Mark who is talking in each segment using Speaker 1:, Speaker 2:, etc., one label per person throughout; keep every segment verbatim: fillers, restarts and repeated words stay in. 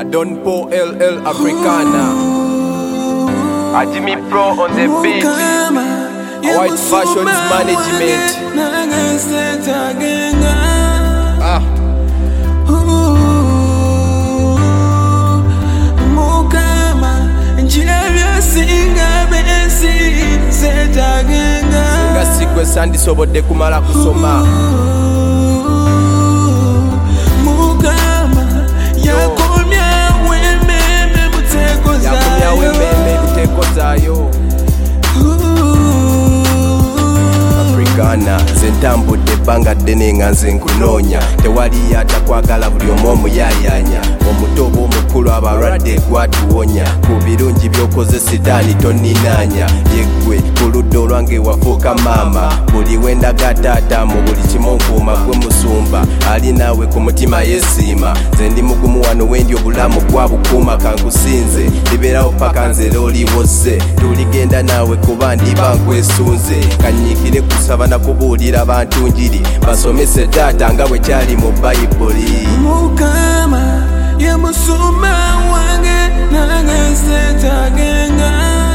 Speaker 1: Don Paul L L Africana. A Jimmy Pro on the beat. A White Fashions Management. Ah. Singa sikwe sandi sobodde kumala kusoma. Africana zentambudde ebbanga ddene nga nze nkunoonya, tewali atakwagala buli omu omuyayanya, omuto oba omukulu abalwadde gwatuwonya, ku birungi by'okoze sidaani toninaanya, yeggwe ku ludda olwange wafuuka maama, buli wendaga taata mu buli kimu nkuuma gwe musumba, ali naawe ku mutima yeesiima, nze ndi mugumu wano wendi obulamu gwabukuuma, kankusinze libeerawo paka nze looliwoze, tuligenda naawe kuba ndiba nkwesunze, kanyiikire kusaba na kubuulira abantu njiri, basomese taata nga bwe kyali mu Bayibuli.
Speaker 2: Mukama ye musumba wange nange setagenga,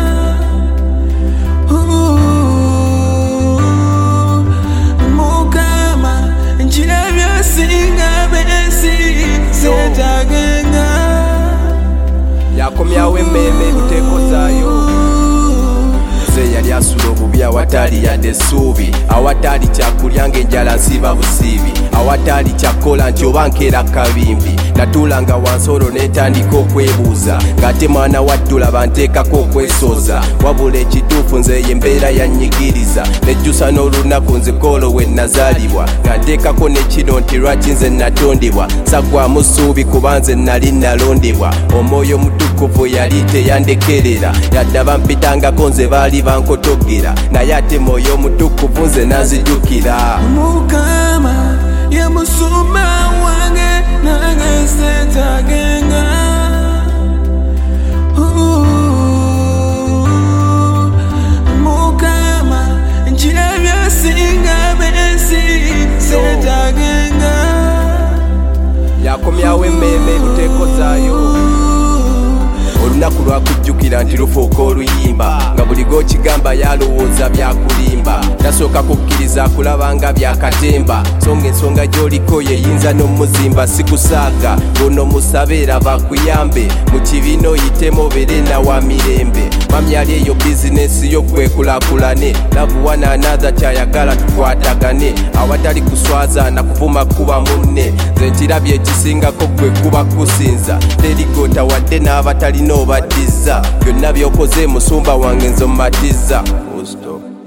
Speaker 2: Mukama njira byasinga besi setagenga,
Speaker 1: yakomyawo emmeeme buteeko zaayo, yali asula obubi awatali yadde essuubi, awatali kyakulya ng'enjala nsiba busiibi, awatali kyakkola nti oba nkeera kabimbi, natulanga wansi olwo neetandika okwebuuza, ng'ate mwana waddula banteekako okwesoza, wabula ekituufu nze ye embeera yannyigiriza, nejjusa n'olunaku nzikoolo we nazaalibwa, nga nteekako ne kino nti lwaki nze natondebwa, saggwamu ssuubi kuba nze nali nalondebwa, omwoyo mutukuvu yali teyandekerera, yadde abampitangako nze baali bankotogera, naye ate mwoyo mutukuvu nze nazijjukira.
Speaker 2: Mukama ye musumba wange nange setagenga, Mukama njira byasinga besi setagenga,
Speaker 1: yakomyawo emmeeme buteeko zaayo, olunaku lwakujjukira nti lufuuka oluyimba, nga buli g'okigamba yalowooza byakulimba, tasooka kukkiriza kulaba nga byakatemba, so nga ensonga gy'oliko yeyinza n'omuzimba, sikusaaga guno musabe era bakuyambe, mu kibiina oyitemu obeere nawa mirembe, mami ali eyo bizinesi yo kwekulaakulane, love one another kyayagala tukwatagane, awatali kuswaza na kuvuma kuba munne, nze nkirabye ekisingako gwe kuba kusinza, terigota wadde n'abatalina obaddiza, byonna by'okoze musumba wange nze ommatizza.